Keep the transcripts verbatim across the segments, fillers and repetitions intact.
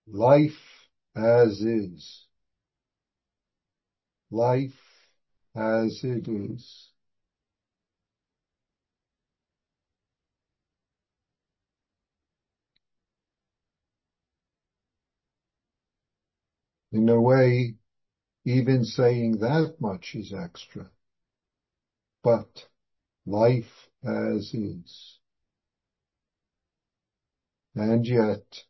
Life as is. Life as it is. In a way, even saying that much is extra. But life as is. And yet,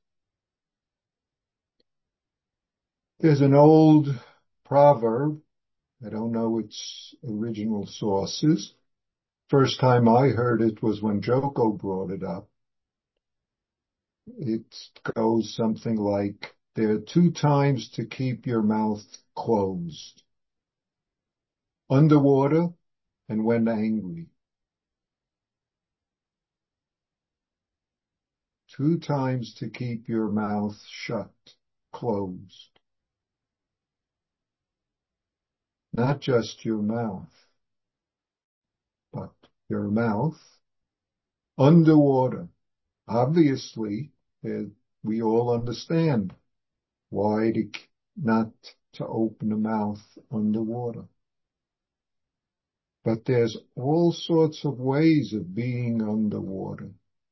there's an old proverb. I don't know its original sources. First time I heard it was when Joko brought it up. It goes something like, there are two times to keep your mouth closed. Underwater and when angry. Two times to keep your mouth shut, closed. Not just your mouth, but your mouth underwater. Obviously, eh, we all understand why to, not to open the mouth underwater. But there's all sorts of ways of being underwater.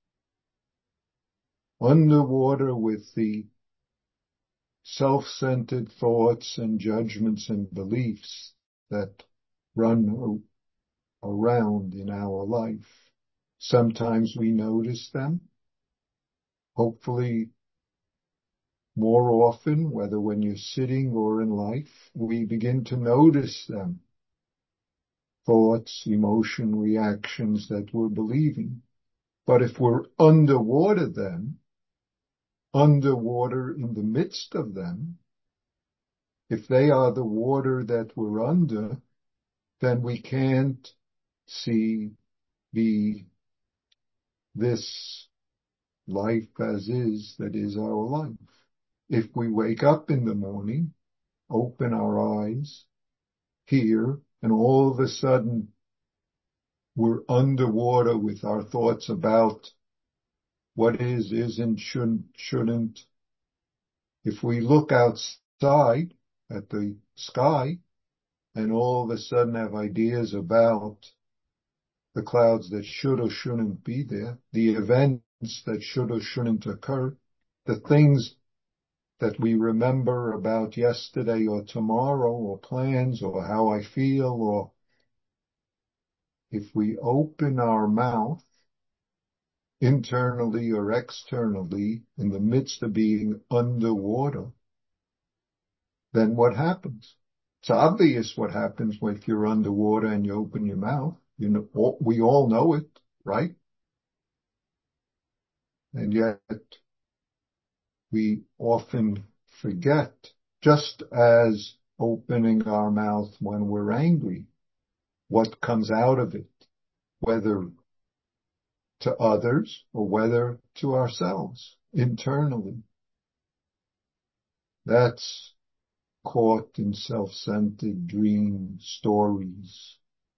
Underwater with the self-centered thoughts and judgments and beliefs that run around in our life. Sometimes we notice them. Hopefully more often, whether when you're sitting or in life, we begin to notice them. Thoughts, emotion, reactions that we're believing. But if we're underwater then, underwater in the midst of them, if they are the water that we're under, then we can't see the, this life as is that is our life. If we wake up in the morning, open our eyes, hear, and all of a sudden we're underwater with our thoughts about what is, isn't, shouldn't, shouldn't. If we look outside at the sky and all of a sudden have ideas about the clouds that should or shouldn't be there, the events that should or shouldn't occur, the things that we remember about yesterday or tomorrow or plans or how I feel, or if we open our mouth internally or externally in the midst of being underwater, then what happens? It's obvious what happens if you're underwater and you open your mouth. You know, we all know it, right? And yet we often forget, just as opening our mouth when we're angry, what comes out of it, whether to others or whether to ourselves internally. That's caught in self-centered dream stories.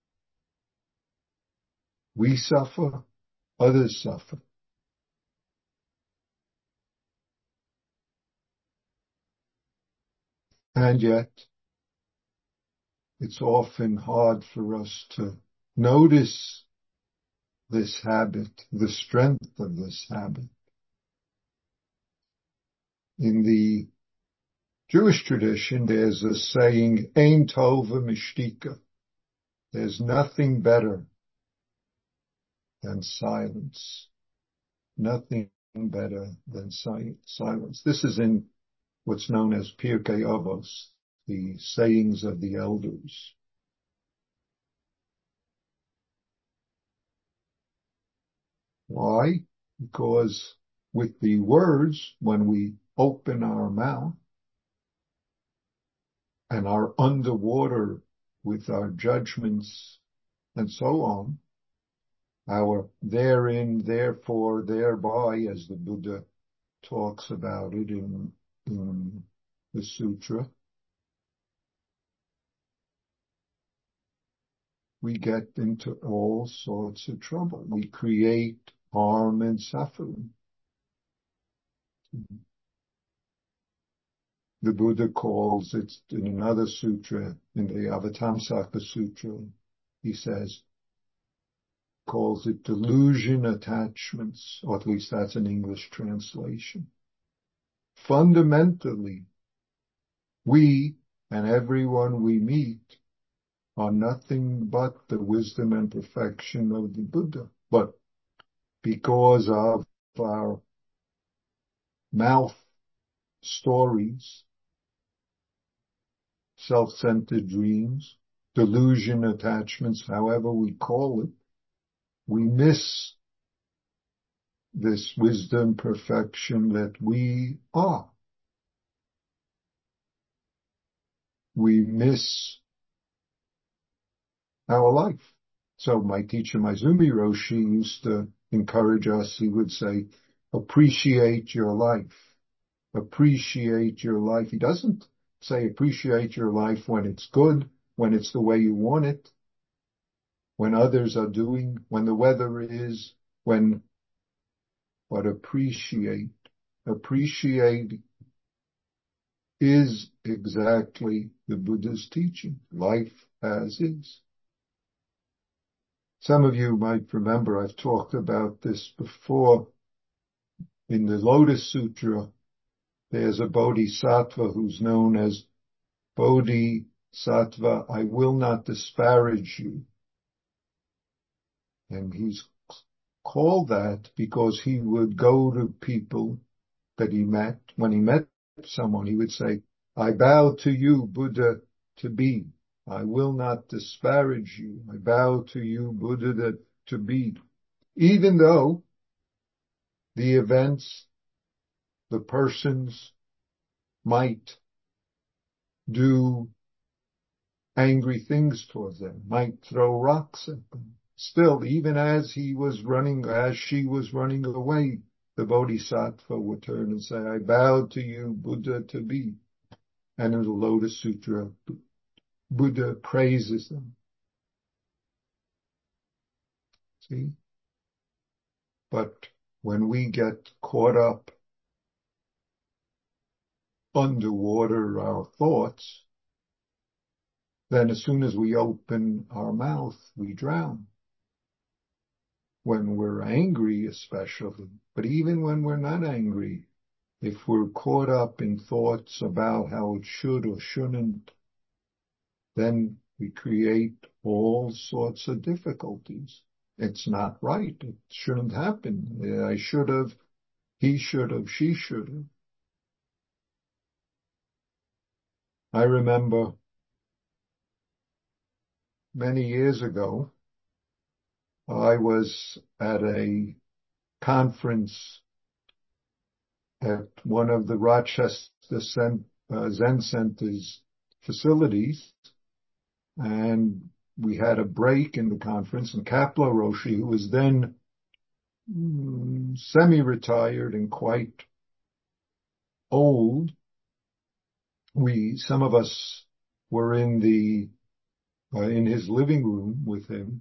We suffer, others suffer. And yet, it's often hard for us to notice this habit, the strength of this habit. In the Jewish tradition, there's a saying, Ein tova mishtika. There's nothing better than silence. Nothing better than si- silence. This is in what's known as Pirkei Avos, the sayings of the elders. Why? Because with the words, when we open our mouth and are underwater with our judgments and so on, our therein, therefore, thereby, as the Buddha talks about it in, in the sutra, we get into all sorts of trouble. We create harm and suffering. the Buddha calls it in another sutra, in the Avatamsaka Sutra, he says, calls it delusion attachments, or at least that's an English translation. Fundamentally, we and everyone we meet are nothing but the wisdom and perfection of the Buddha. But because of our mouth stories, self-centered dreams, delusion attachments, however we call it, we miss this wisdom perfection that we are. We miss our life. So my teacher, Maizumi Roshi, used to encourage us. He would say, appreciate your life. Appreciate your life. He doesn't say appreciate your life when it's good, when it's the way you want it, when others are doing, when the weather is, when, but appreciate. Appreciate is exactly the Buddha's teaching, life as is. Some of you might remember I've talked about this before. In the Lotus Sutra, there's a bodhisattva who's known as Bodhisattva, I will not disparage you. And he's called that because he would go to people that he met. When he met someone, he would say, I bow to you, Buddha, to be. I will not disparage you. I bow to you, Buddha, to be. Even though the events, the persons might do angry things towards them, might throw rocks at them. Still, even as he was running, as she was running away, the Bodhisattva would turn and say, I bow to you, Buddha, to be. And in the Lotus Sutra, Buddha praises them. See? But when we get caught up underwater, our thoughts, then as soon as we open our mouth, we drown. When we're angry, especially, but even when we're not angry, if we're caught up in thoughts about how it should or shouldn't, then we create all sorts of difficulties. It's not right. It shouldn't happen. I should have, he should have, she should have. I remember many years ago, I was at a conference at one of the Rochester Zen, uh, Zen Center's facilities, and we had a break in the conference, and Kapla Roshi, who was then mm, semi-retired and quite old, we, some of us were in the, uh, in his living room with him,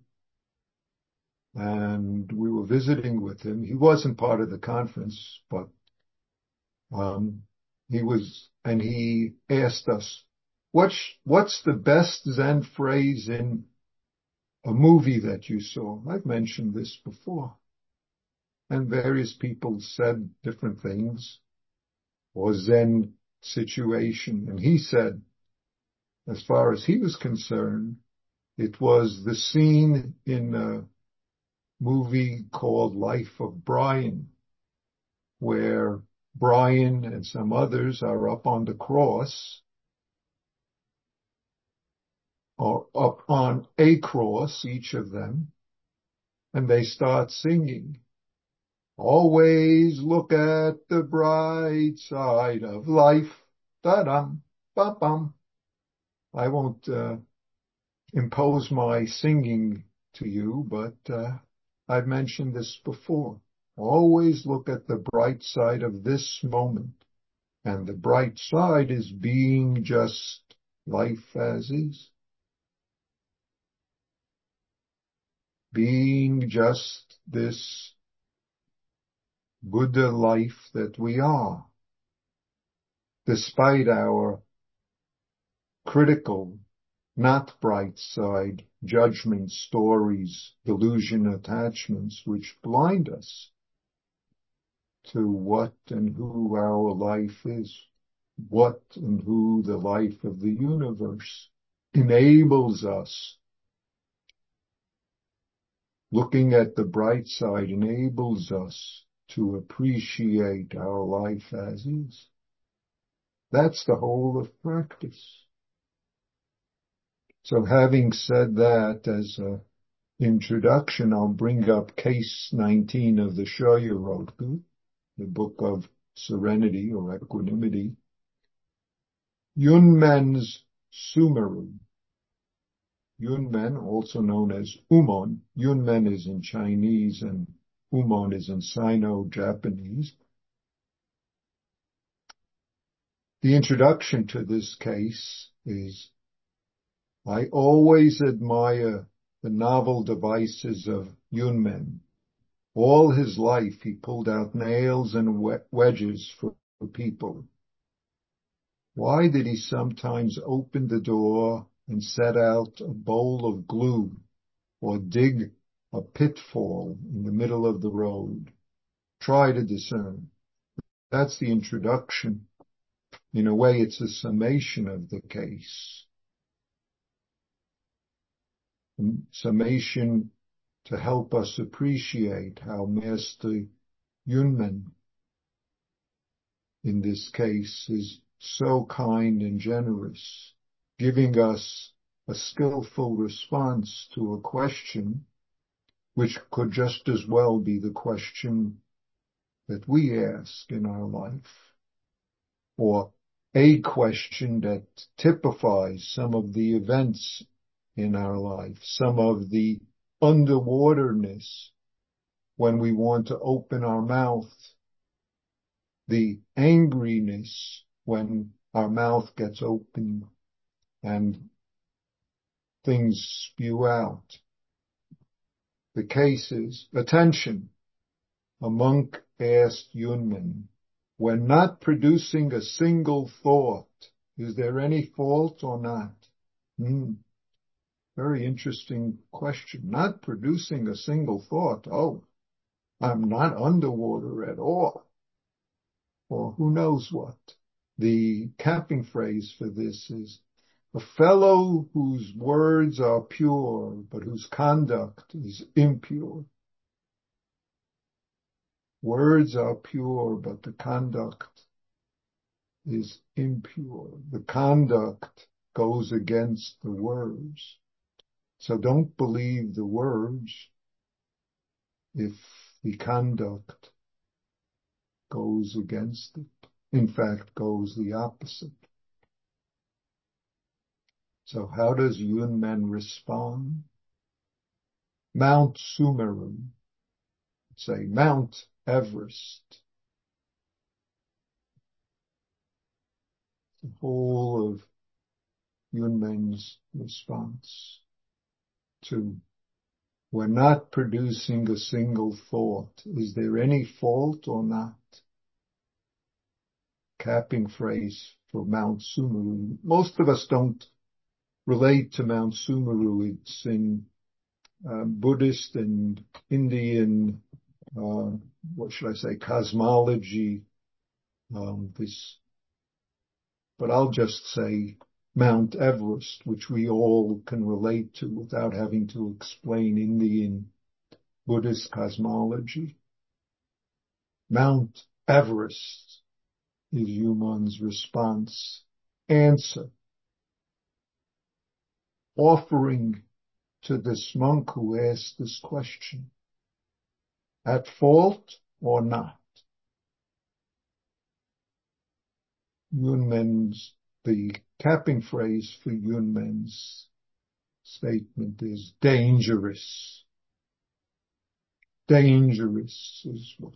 and we were visiting with him. He wasn't part of the conference, but um, he was, and he asked us, what's, what's the best Zen phrase in a movie that you saw? I've mentioned this before. And various people said different things, or Zen situation. And he said, as far as he was concerned, it was the scene in a movie called Life of Brian, where Brian and some others are up on the cross, or up on a cross, each of them, and they start singing, always look at the bright side of life, da-dum, ba-bum. I won't uh, impose my singing to you, but uh, I've mentioned this before. Always look at the bright side of this moment. And the bright side is being just life as is. Being just this Buddha life that we are. despite our critical, not bright side judgments, stories, delusion, attachments, which blind us to what and who our life is, what and who the life of the universe enables us. Looking at the bright side enables us to appreciate our life as is. That's the whole of practice. So having said that as an introduction, I'll bring up case nineteen of the Shoya-Roku, the book of serenity or equanimity. Yunmen's Sumeru. Yunmen, also known as Umon. Yunmen is in Chinese and Umon is in Sino-Japanese. The introduction to this case is, I always admire the novel devices of Yunmen. All his life he pulled out nails and wedges for people. Why did he sometimes open the door and set out a bowl of glue or dig a pitfall in the middle of the road? Try to discern. That's the introduction. In a way, it's a summation of the case. A summation to help us appreciate how Master Yunmen, in this case, is so kind and generous, giving us a skillful response to a question which could just as well be the question that we ask in our life, or a question that typifies some of the events in our life, some of the underwaterness when we want to open our mouth, the angriness when our mouth gets open and things spew out. The case is, attention, a monk asked Yunmen, when not producing a single thought, is there any fault or not? Hmm. Very interesting question. Not producing a single thought. Oh, I'm not underwater at all. Or who knows what. The capping phrase for this is, a fellow whose words are pure, but whose conduct is impure. Words are pure, but the conduct is impure. The conduct goes against the words. So don't believe the words if the conduct goes against it. In fact, goes the opposite. So how does Yunmen respond? Mount Sumeru, say Mount Everest. The whole of Yunmen's response to, we're not producing a single thought. Is there any fault or not? Capping phrase for Mount Sumeru. Most of us don't relate to Mount Sumeru. It's in uh, Buddhist and Indian, uh, what should I say, cosmology. Um, this, but I'll just say Mount Everest, which we all can relate to without having to explain Indian Buddhist cosmology. Mount Everest is Yunmen's response. Answer. Offering to this monk who asked this question, at fault or not? Yunmen's, the capping phrase for Yunmen's statement is dangerous. Dangerous is what?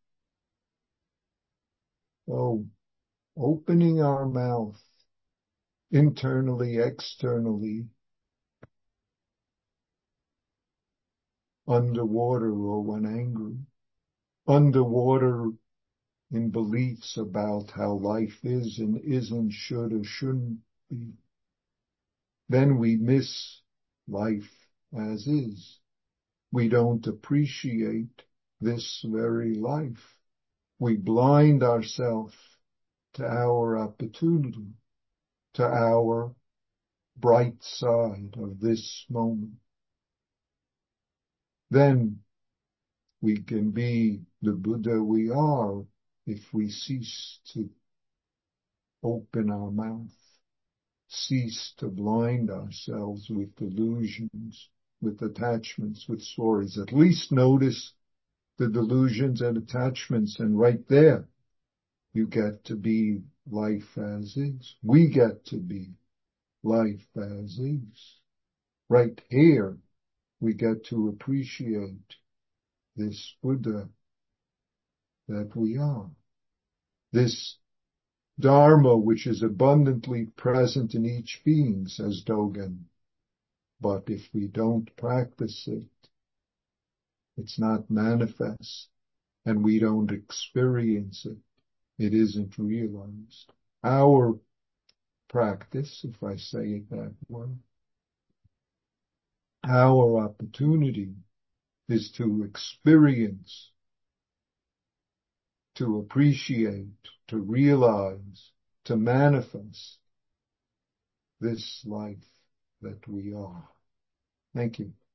Oh, opening our mouth internally, externally, underwater or when angry. Underwater in beliefs about how life is and isn't, should or shouldn't be, then we miss life as is. We don't appreciate this very life. We blind ourselves to our opportunity, to our bright side of this moment. Then we can be the Buddha we are if we cease to open our mouth, cease to blind ourselves with delusions, with attachments, with stories. At least notice the delusions and attachments, and right there you get to be life as is. We get to be life as is. Right here we get to appreciate this Buddha that we are. This Dharma which is abundantly present in each being, says Dogen. But if we don't practice it, it's not manifest, and we don't experience it, it isn't realized. Our practice, if I say it that way, our opportunity is to experience, to appreciate, to realize, to manifest this life that we are. Thank you.